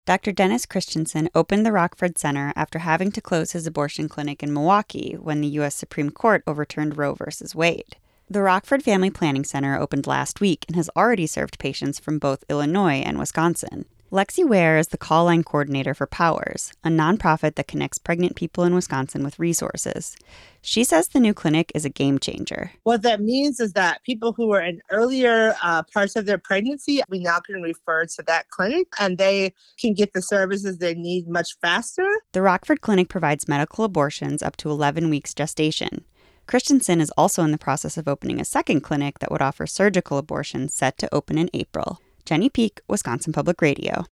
Dr. Dennis Christensen opened the Rockford Center after having to close his abortion clinic in Milwaukee when the U.S. Supreme Court overturned Roe v. Wade. The Rockford Family Planning Center opened last week and has already served patients from both Illinois and Wisconsin. Lexi Ware is the call line coordinator for Powers, a nonprofit that connects pregnant people in Wisconsin with resources. She says the new clinic is a game changer. What that means is that people who are in earlier parts of their pregnancy, we now can refer to that clinic and they can get the services they need much faster. The Rockford Clinic provides medical abortions up to 11 weeks gestation. Christensen is also in the process of opening a second clinic that would offer surgical abortions set to open in April. Jenny Peak, Wisconsin Public Radio.